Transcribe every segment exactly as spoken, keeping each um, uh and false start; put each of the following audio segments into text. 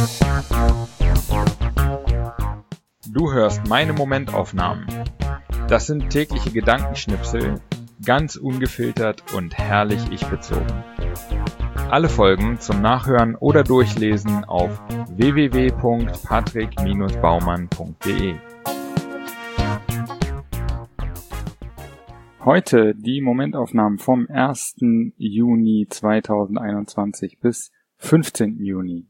Du hörst meine Momentaufnahmen. Das sind tägliche Gedankenschnipsel, ganz ungefiltert und herrlich ich-bezogen. Alle Folgen zum Nachhören oder Durchlesen auf w w w punkt patrick Bindestrich baumann punkt d e. Heute die Momentaufnahmen vom ersten Juni zweitausendeinundzwanzig bis fünfzehnten Juni.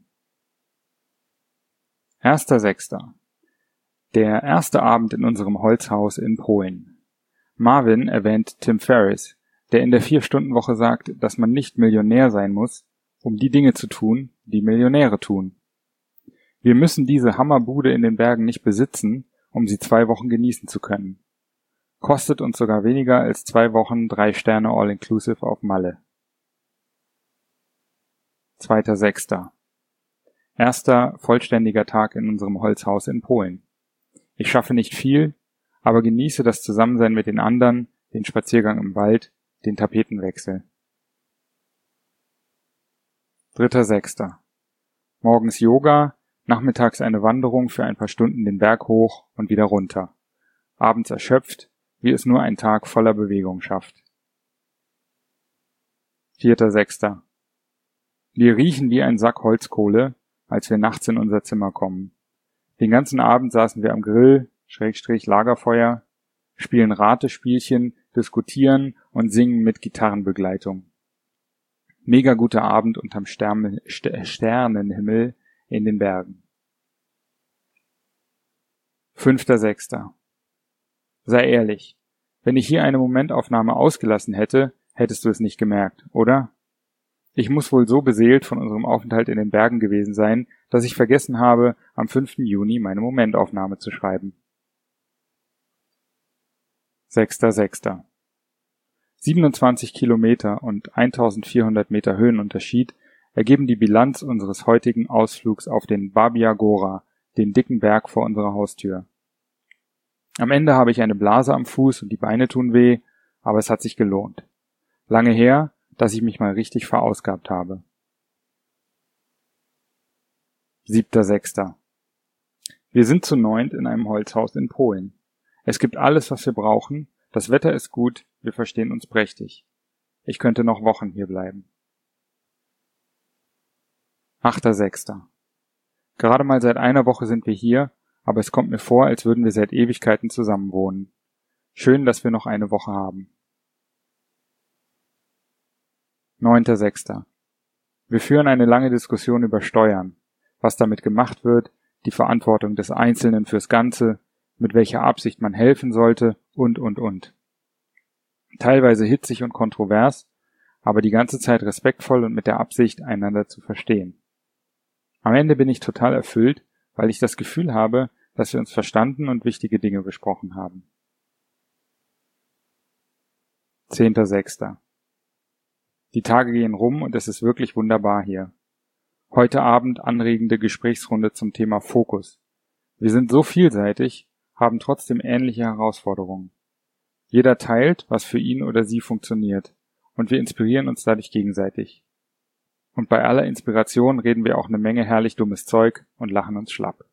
erster sechster Der erste Abend in unserem Holzhaus in Polen. Marvin erwähnt Tim Ferriss, der in der Vier-Stunden-Woche sagt, dass man nicht Millionär sein muss, um die Dinge zu tun, die Millionäre tun. Wir müssen diese Hammerbude in den Bergen nicht besitzen, um sie zwei Wochen genießen zu können. Kostet uns sogar weniger als zwei Wochen drei Sterne All-Inclusive auf Malle. zweiter sechster Erster vollständiger Tag in unserem Holzhaus in Polen. Ich schaffe nicht viel, aber genieße das Zusammensein mit den anderen, den Spaziergang im Wald, den Tapetenwechsel. dritter sechster Morgens Yoga, nachmittags eine Wanderung für ein paar Stunden den Berg hoch und wieder runter. Abends erschöpft, wie es nur ein Tag voller Bewegung schafft. vierter sechster Wir riechen wie ein Sack Holzkohle, als wir nachts in unser Zimmer kommen. Den ganzen Abend saßen wir am Grill, Schrägstrich Lagerfeuer, spielen Ratespielchen, diskutieren und singen mit Gitarrenbegleitung. Mega guter Abend unterm Stern- St- Sternenhimmel in den Bergen. fünfter sechster Sei ehrlich, wenn ich hier eine Momentaufnahme ausgelassen hätte, hättest du es nicht gemerkt, oder? Ich muss wohl so beseelt von unserem Aufenthalt in den Bergen gewesen sein, dass ich vergessen habe, am fünften Juni meine Momentaufnahme zu schreiben. sechster sechster siebenundzwanzig Kilometer und eintausendvierhundert Meter Höhenunterschied ergeben die Bilanz unseres heutigen Ausflugs auf den Babia Gora, den dicken Berg vor unserer Haustür. Am Ende habe ich eine Blase am Fuß und die Beine tun weh, aber es hat sich gelohnt. Lange her, dass ich mich mal richtig verausgabt habe. siebter sechster Wir sind zu neunt in einem Holzhaus in Polen. Es gibt alles, was wir brauchen, das Wetter ist gut, wir verstehen uns prächtig. Ich könnte noch Wochen hier bleiben. achter sechster Gerade mal seit einer Woche sind wir hier, aber es kommt mir vor, als würden wir seit Ewigkeiten zusammenwohnen. Schön, dass wir noch eine Woche haben. neunter sechster Wir führen eine lange Diskussion über Steuern, was damit gemacht wird, die Verantwortung des Einzelnen fürs Ganze, mit welcher Absicht man helfen sollte und, und, und. Teilweise hitzig und kontrovers, aber die ganze Zeit respektvoll und mit der Absicht, einander zu verstehen. Am Ende bin ich total erfüllt, weil ich das Gefühl habe, dass wir uns verstanden und wichtige Dinge besprochen haben. zehnter sechster Die Tage gehen rum und es ist wirklich wunderbar hier. Heute Abend anregende Gesprächsrunde zum Thema Fokus. Wir sind so vielseitig, haben trotzdem ähnliche Herausforderungen. Jeder teilt, was für ihn oder sie funktioniert, und wir inspirieren uns dadurch gegenseitig. Und bei aller Inspiration reden wir auch eine Menge herrlich dummes Zeug und lachen uns schlapp.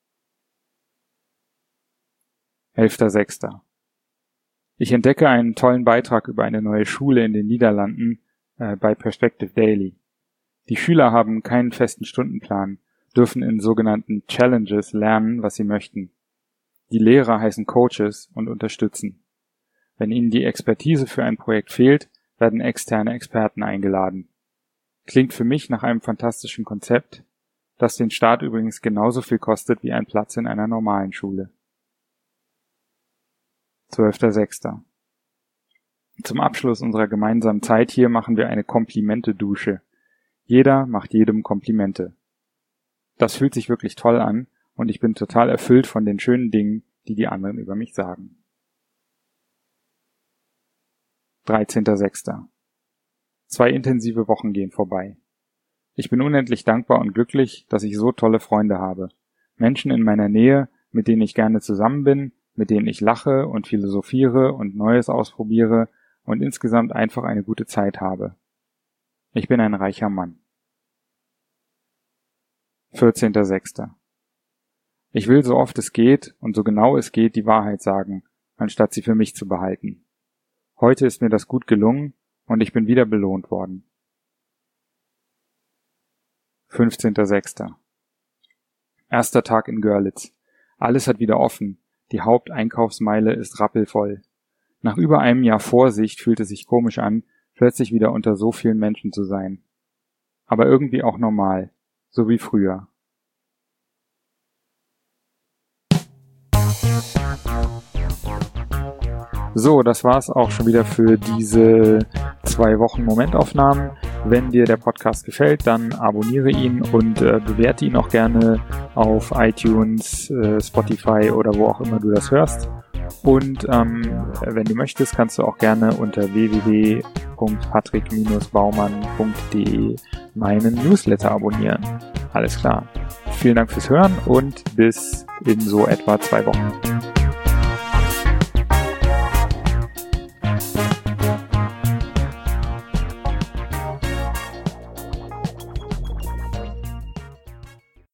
elfter sechster Ich entdecke einen tollen Beitrag über eine neue Schule in den Niederlanden äh, bei Perspective Daily. Die Schüler haben keinen festen Stundenplan, dürfen in sogenannten Challenges lernen, was sie möchten. Die Lehrer heißen Coaches und unterstützen. Wenn ihnen die Expertise für ein Projekt fehlt, werden externe Experten eingeladen. Klingt für mich nach einem fantastischen Konzept, das den Staat übrigens genauso viel kostet wie ein Platz in einer normalen Schule. zwölfter sechster Zum Abschluss unserer gemeinsamen Zeit hier machen wir eine Komplimente-Dusche. Jeder macht jedem Komplimente. Das fühlt sich wirklich toll an und ich bin total erfüllt von den schönen Dingen, die die anderen über mich sagen. dreizehnter sechster Zwei intensive Wochen gehen vorbei. Ich bin unendlich dankbar und glücklich, dass ich so tolle Freunde habe. Menschen in meiner Nähe, mit denen ich gerne zusammen bin, mit denen ich lache und philosophiere und Neues ausprobiere und insgesamt einfach eine gute Zeit habe. Ich bin ein reicher Mann. vierzehnter sechster Ich will so oft es geht und so genau es geht die Wahrheit sagen, anstatt sie für mich zu behalten. Heute ist mir das gut gelungen und ich bin wieder belohnt worden. fünfzehnter sechster Erster Tag in Görlitz. Alles hat wieder offen. Die Haupteinkaufsmeile ist rappelvoll. Nach über einem Jahr Vorsicht fühlt es sich komisch an, plötzlich wieder unter so vielen Menschen zu sein. Aber irgendwie auch normal, so wie früher. So, das war's auch schon wieder für diese zwei Wochen Momentaufnahmen. Wenn dir der Podcast gefällt, dann abonniere ihn und äh, bewerte ihn auch gerne auf iTunes, äh, Spotify oder wo auch immer du das hörst. Und ähm, wenn du möchtest, kannst du auch gerne unter w w w punkt patrick baumann punkt d e meinen Newsletter abonnieren. Alles klar. Vielen Dank fürs Hören und bis in so etwa zwei Wochen.